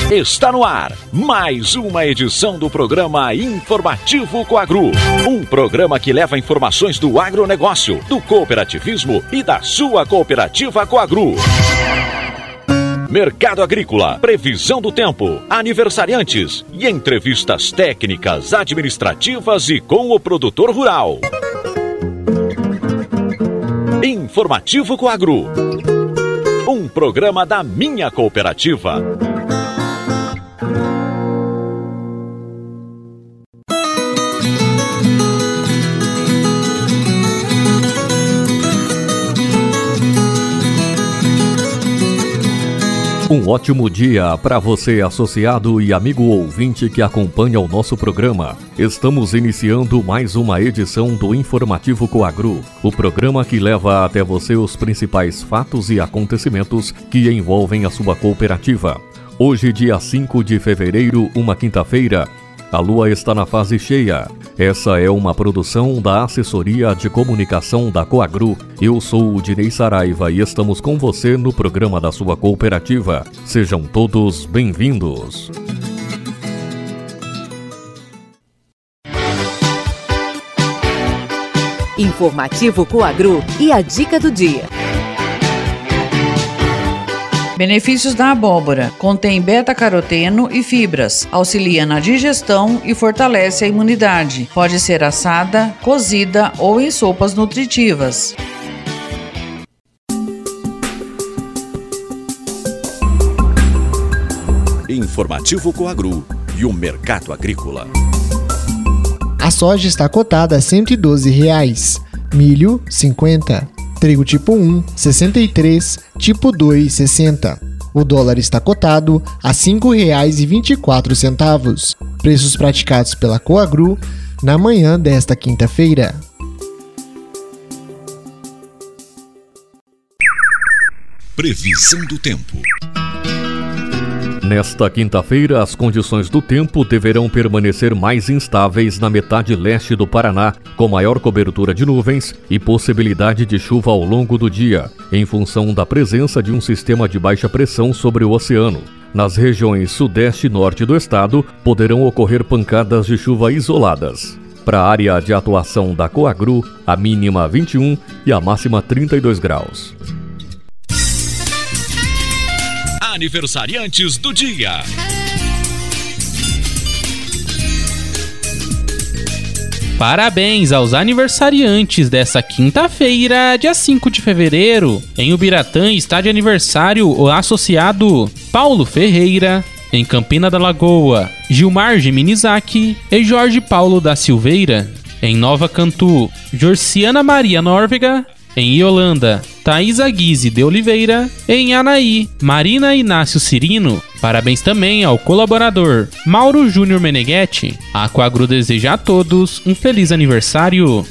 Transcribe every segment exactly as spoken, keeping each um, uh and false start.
Está no ar mais uma edição do programa Informativo Coagro. Um programa que leva informações do agronegócio, do cooperativismo e da sua cooperativa Coagro. Mercado agrícola, previsão do tempo, aniversariantes e entrevistas técnicas, administrativas e com o produtor rural. Informativo Coagro. Um programa da minha cooperativa. Um ótimo dia para você, associado e amigo ouvinte que acompanha o nosso programa. Estamos iniciando mais uma edição do Informativo Coagro, o programa que leva até você os principais fatos e acontecimentos que envolvem a sua cooperativa. Hoje, dia cinco de fevereiro, uma quinta-feira, a lua está na fase cheia. Essa é uma produção da Assessoria de Comunicação da Coagro. Eu sou o Dinei Saraiva e estamos com você no programa da sua cooperativa. Sejam todos bem-vindos. Informativo Coagro e a dica do dia. Benefícios da abóbora. Contém beta-caroteno e fibras. Auxilia na digestão e fortalece a imunidade. Pode ser assada, cozida ou em sopas nutritivas. Informativo Coagro e o mercado agrícola. A soja está cotada a cento e doze reais. Milho, cinquenta. Trigo tipo um, sessenta e três, tipo dois, sessenta. O dólar está cotado a cinco reais e vinte e quatro centavos. Preços praticados pela Coagro na manhã desta quinta-feira. Previsão do tempo. Nesta quinta-feira, as condições do tempo deverão permanecer mais instáveis na metade leste do Paraná, com maior cobertura de nuvens e possibilidade de chuva ao longo do dia, em função da presença de um sistema de baixa pressão sobre o oceano. Nas regiões sudeste e norte do estado, poderão ocorrer pancadas de chuva isoladas. Para a área de atuação da Coagro, a mínima vinte e um e a máxima trinta e dois graus. Aniversariantes do dia. Parabéns aos aniversariantes dessa quinta-feira, dia cinco de fevereiro. Em Ubiratã está de aniversário o associado Paulo Ferreira. Em Campina da Lagoa, Gilmar Geminizaki e Jorge Paulo da Silveira. Em Nova Cantu, Jorciana Maria Nórvega. Em Iolanda, Thaisa Guise de Oliveira. Em Anaí, Marina Inácio Cirino. Parabéns também ao colaborador Mauro Júnior Meneghetti. A Coagro deseja a todos um feliz aniversário.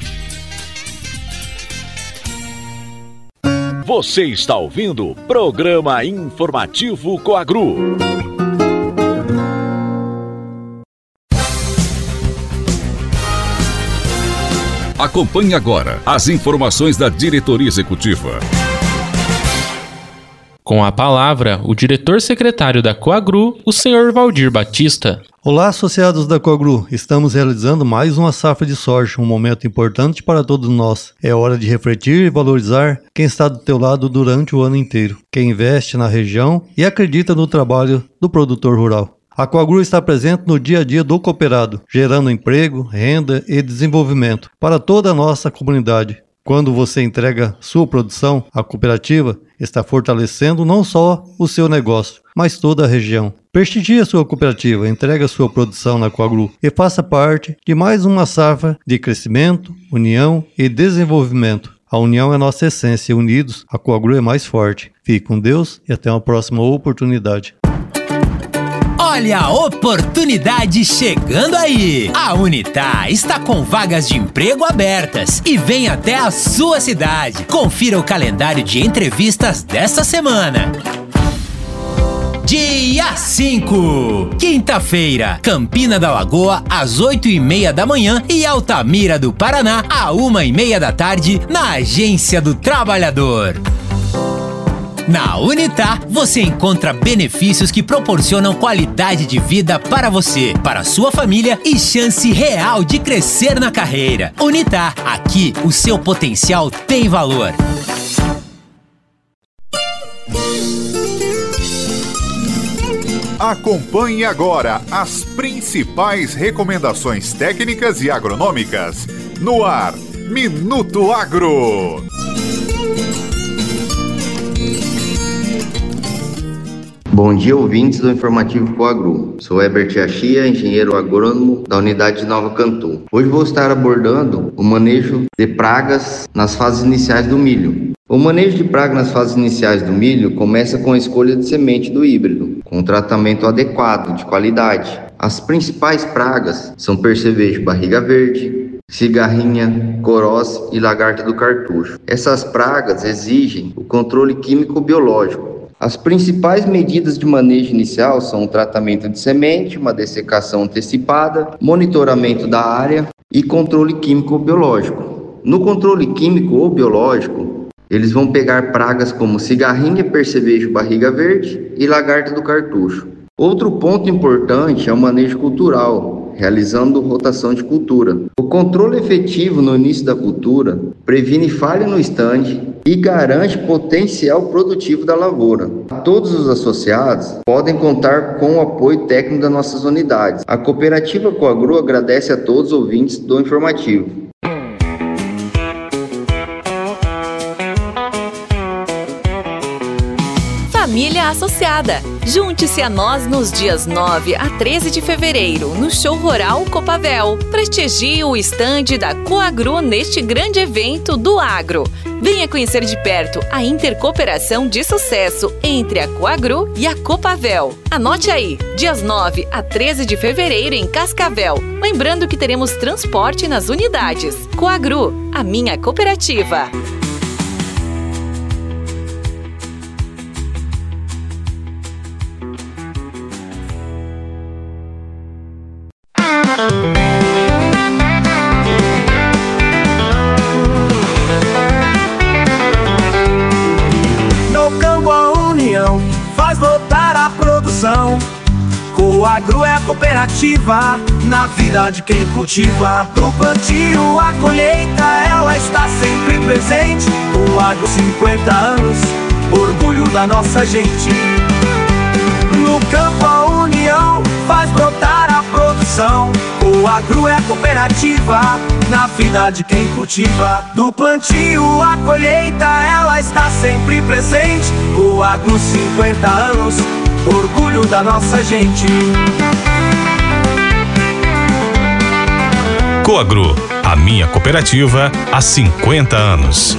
Você está ouvindo o programa Informativo Coagro. Acompanhe agora as informações da diretoria executiva. Com a palavra, o diretor-secretário da Coagro, o senhor Valdir Batista. Olá, associados da Coagro. Estamos realizando mais uma safra de soja, um momento importante para todos nós. É hora de refletir e valorizar quem está do teu lado durante o ano inteiro, quem investe na região e acredita no trabalho do produtor rural. A Coagro está presente no dia a dia do cooperado, gerando emprego, renda e desenvolvimento para toda a nossa comunidade. Quando você entrega sua produção, a cooperativa está fortalecendo não só o seu negócio, mas toda a região. Prestigie a sua cooperativa, entregue a sua produção na Coagro e faça parte de mais uma safra de crescimento, união e desenvolvimento. A união é nossa essência, unidos a Coagro é mais forte. Fique com Deus e até uma próxima oportunidade. Olha a oportunidade chegando aí! A Unitá está com vagas de emprego abertas e vem até a sua cidade. Confira o calendário de entrevistas dessa semana. Dia cinco, quinta-feira, Campina da Lagoa, às oito e meia da manhã e Altamira do Paraná, à uma e meia da tarde, na Agência do Trabalhador. Na Unitá, você encontra benefícios que proporcionam qualidade de vida para você, para sua família e chance real de crescer na carreira. Unitá, aqui o seu potencial tem valor. Acompanhe agora as principais recomendações técnicas e agronômicas. No ar, Minuto Agro. Bom dia, ouvintes do Informativo Coagro. Sou Herbert Achia, engenheiro agrônomo da unidade de Nova Cantu. Hoje vou estar abordando o manejo de pragas nas fases iniciais do milho. O manejo de praga nas fases iniciais do milho começa com a escolha de semente do híbrido, com um tratamento adequado, de qualidade. As principais pragas são percevejo barriga verde, cigarrinha, coroz e lagarta do cartucho. Essas pragas exigem o controle químico-biológico. As principais medidas de manejo inicial são o tratamento de semente, uma dessecação antecipada, monitoramento da área e controle químico-biológico. No controle químico ou biológico, eles vão pegar pragas como cigarrinha, percevejo barriga verde e lagarta do cartucho. Outro ponto importante é o manejo cultural, realizando rotação de cultura. O controle efetivo no início da cultura previne falha no estande e garante potencial produtivo da lavoura. Todos os associados podem contar com o apoio técnico das nossas unidades. A Cooperativa Coagro agradece a todos os ouvintes do Informativo. Família Associada. Junte-se a nós nos dias nove a treze de fevereiro, no Show Rural Copavel. Prestigie o estande da Coagro neste grande evento do agro. Venha conhecer de perto a intercooperação de sucesso entre a Coagro e a Copavel. Anote aí, dias nove a treze de fevereiro em Cascavel. Lembrando que teremos transporte nas unidades. Coagro, a minha cooperativa. No campo a união faz voltar a produção. Coagro é a cooperativa na vida de quem cultiva. Do plantio à colheita ela está sempre presente. Coagro cinquenta anos, orgulho da nossa gente. No campo a união faz brotar a produção. Coagro é a cooperativa na vida de quem cultiva. Do plantio à colheita ela está sempre presente. Coagro cinquenta anos, orgulho da nossa gente. Coagro, a minha cooperativa há cinquenta anos.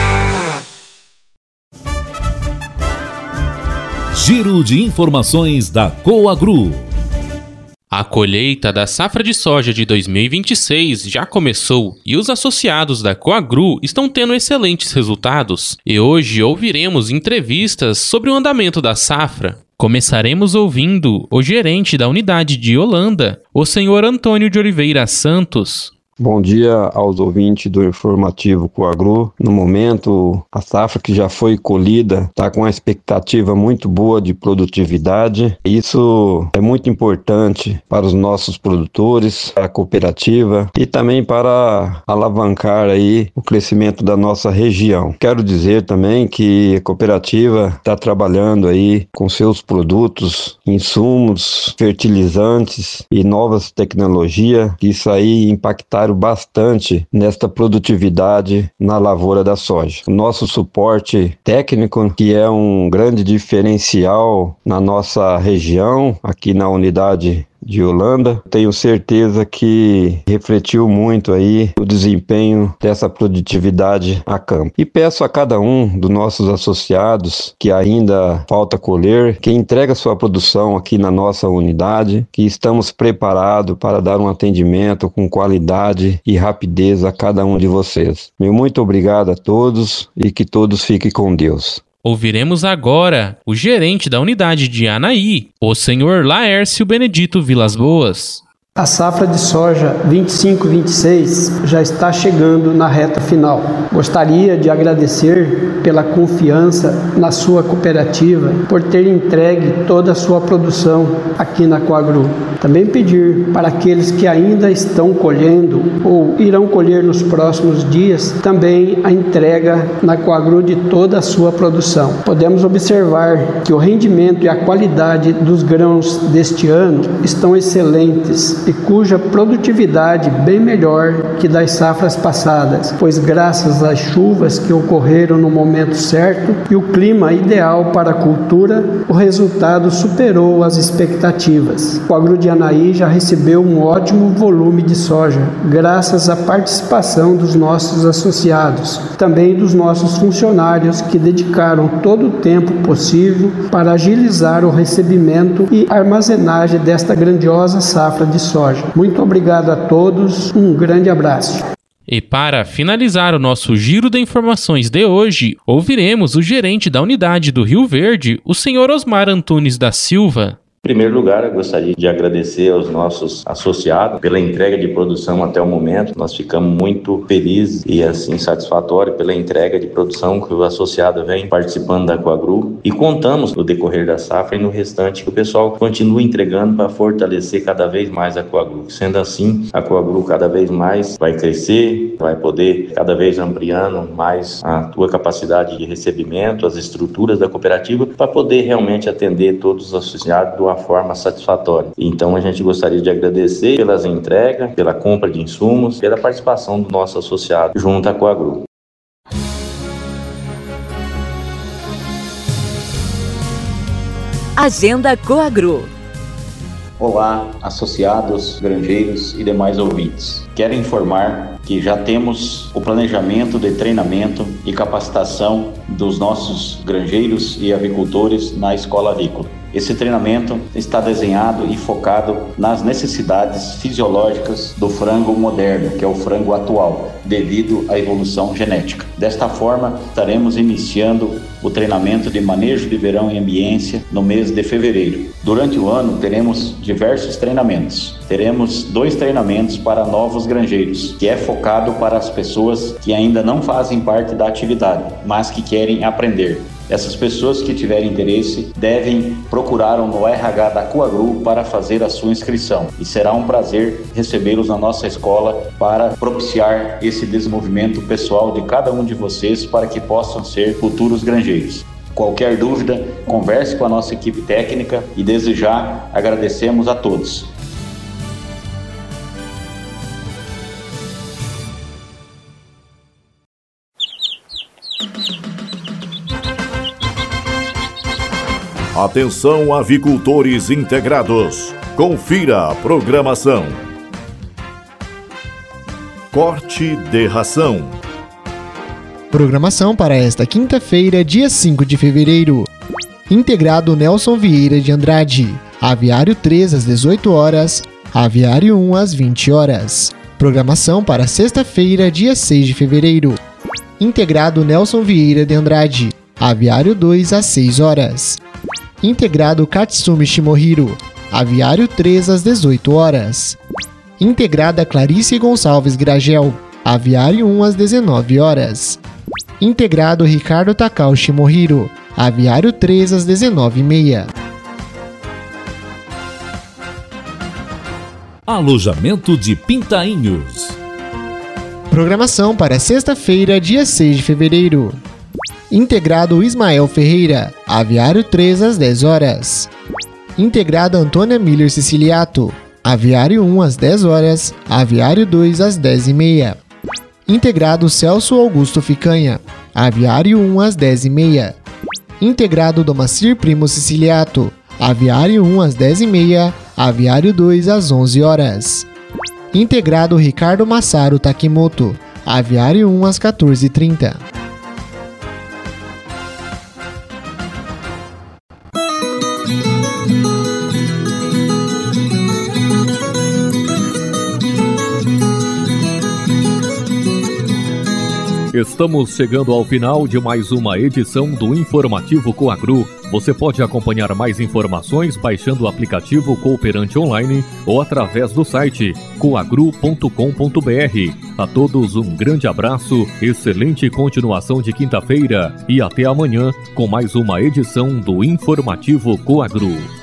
Giro de informações da Coagro. A colheita da safra de soja de dois mil e vinte e seis já começou e os associados da Coagro estão tendo excelentes resultados. E hoje ouviremos entrevistas sobre o andamento da safra. Começaremos ouvindo o gerente da unidade de Holanda, o senhor Antônio de Oliveira Santos. Bom dia aos ouvintes do Informativo Coagro. No momento, a safra que já foi colhida está com uma expectativa muito boa de produtividade. Isso é muito importante para os nossos produtores, para a cooperativa e também para alavancar aí o crescimento da nossa região. Quero dizer também que a cooperativa está trabalhando aí com seus produtos, insumos, fertilizantes e novas tecnologias, que isso aí impactaram bastante nesta produtividade na lavoura da soja. O nosso suporte técnico, que é um grande diferencial na nossa região, aqui na unidade de Holanda, tenho certeza que refletiu muito aí o desempenho dessa produtividade a campo. E peço a cada um dos nossos associados que ainda falta colher, que entrega sua produção aqui na nossa unidade, que estamos preparados para dar um atendimento com qualidade e rapidez a cada um de vocês. Meu muito obrigado a todos e que todos fiquem com Deus. Ouviremos agora o gerente da unidade de Anaí, o senhor Laércio Benedito Vilas Boas. A safra de soja vinte e cinco vinte e seis já está chegando na reta final. Gostaria de agradecer pela confiança na sua cooperativa, por ter entregue toda a sua produção aqui na Coagru. Também pedir para aqueles que ainda estão colhendo ou irão colher nos próximos dias, também a entrega na Coagru de toda a sua produção. Podemos observar que o rendimento e a qualidade dos grãos deste ano estão excelentes e cuja produtividade bem melhor que das safras passadas, pois graças às chuvas que ocorreram no momento certo e o clima ideal para a cultura, o resultado superou as expectativas. O Agro de Anaí já recebeu um ótimo volume de soja, graças à participação dos nossos associados, também dos nossos funcionários que dedicaram todo o tempo possível para agilizar o recebimento e armazenagem desta grandiosa safra de soja. Muito obrigado a todos, um grande abraço. E para finalizar o nosso giro de informações de hoje, ouviremos o gerente da unidade do Rio Verde, o senhor Osmar Antunes da Silva. Em primeiro lugar, eu gostaria de agradecer aos nossos associados pela entrega de produção até o momento. Nós ficamos muito felizes e assim satisfatórios pela entrega de produção que o associado vem participando da Coagru, e contamos no decorrer da safra e no restante que o pessoal continue entregando para fortalecer cada vez mais a Coagru. Sendo assim, a Coagru cada vez mais vai crescer, vai poder cada vez ampliando mais a sua capacidade de recebimento, as estruturas da cooperativa, para poder realmente atender todos os associados do uma forma satisfatória. Então a gente gostaria de agradecer pelas entregas, pela compra de insumos, pela participação do nosso associado junto à Coagru. Agenda Coagru. Olá, associados, granjeiros e demais ouvintes. Quero informar que já temos o planejamento de treinamento e capacitação dos nossos granjeiros e avicultores na Escola Avícola. Esse treinamento está desenhado e focado nas necessidades fisiológicas do frango moderno, que é o frango atual, devido à evolução genética. Desta forma, estaremos iniciando o treinamento de manejo de verão e ambiência no mês de fevereiro. Durante o ano, teremos diversos treinamentos. Teremos dois treinamentos para novos granjeiros, que é focado para as pessoas que ainda não fazem parte da atividade, mas que querem aprender. Essas pessoas que tiverem interesse devem procurar no R H da Coagru para fazer a sua inscrição. E será um prazer recebê-los na nossa escola para propiciar esse desenvolvimento pessoal de cada um de vocês para que possam ser futuros granjeiros. Qualquer dúvida, converse com a nossa equipe técnica e desde já agradecemos a todos. Atenção, avicultores integrados. Confira a programação. Corte de ração. Programação para esta quinta-feira, dia cinco de fevereiro. Integrado Nelson Vieira de Andrade. Aviário três às dezoito horas. Aviário um às vinte horas. Programação para sexta-feira, dia seis de fevereiro. Integrado Nelson Vieira de Andrade. Aviário dois às seis horas. Integrado Katsumi Shimohiro. Aviário três às dezoito horas. Integrada Clarice Gonçalves Gragel. Aviário um às dezenove horas. Integrado Ricardo Takao Shimohiro. Aviário três às dezenove e meia. Alojamento de Pintainhos. Programação para sexta-feira, dia seis de fevereiro. Integrado Ismael Ferreira. Aviário três às dez horas. Integrada Antônia Miller Siciliato. Aviário um às dez horas. Aviário dois às dez e meia. Integrado Celso Augusto Ficanha. Aviário um às dez e meia. Integrado Domacir Primo Siciliato. Aviário um às dez e meia. Aviário dois às onze horas. Integrado Ricardo Massaro Takimoto. Aviário um às quatorze e trinta. Estamos chegando ao final de mais uma edição do Informativo Coagro. Você pode acompanhar mais informações baixando o aplicativo Cooperante Online ou através do site coagro ponto com ponto br. A todos um grande abraço, excelente continuação de quinta-feira e até amanhã com mais uma edição do Informativo Coagro.